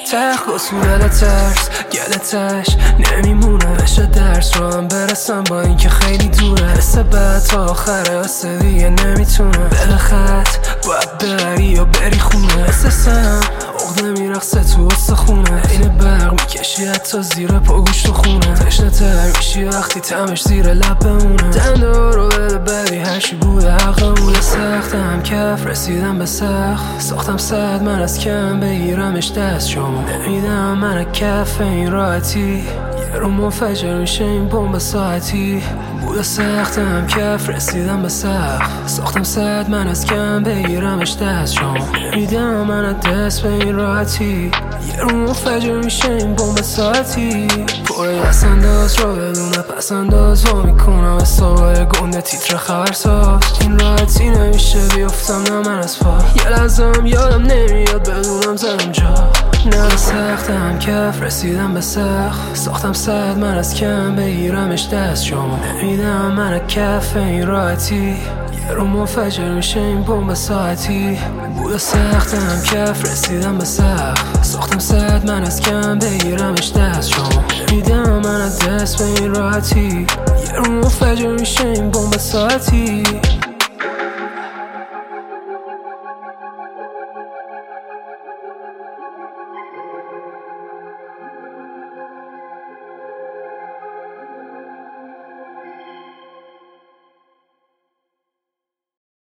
تخت و صورت ترس گلتش نمیمونه بشه درس رو هم برسم با اینکه خیلی دوره حس بد تا آخره حس دیگه نمیتونه بلخط باید ببری یا بری خونه احساسم عقده میرقصه تو استخونه این برق میکشی حتی زیر پا گوشت و خونه تشنه تر میشی وقتی تمش زیر لب بمونه دنده رو بده بری هرشی بوده حقمونه سختم کف رسیدم به سخت ساختم صد من از کم بگیرمش دست شما نمیدم من کف این راحتی یه رو منفجر میشه این بمب ساعتی بوده سختم کف رسیدم به سخت ساختم صد من از کم بگیرمش دست شما نمیدم من دست به این راحتی یه رو منفجر میشه این بمب ساعتی پره دست انداز رو بدونه پس انداز رو میکنم استوای گنده تیتر خبرساز این راحتی نمیشه بیفتم نه من از پا یه لحظم یادم نمیاد بدونم زدم جا نه سختم کف رسیدم به سخت ساختم صد من از کم بگیرمش دست شما نمیدم من کف این راحتی یه رو منفجر میشه این بمب ساعتی بوده سختم کف رسیدم به سخت ساختم صد من از کم بگیرمش دست شما نمیدم من دست به این راحتی یه رو منفجر میشه این بمب ساعتی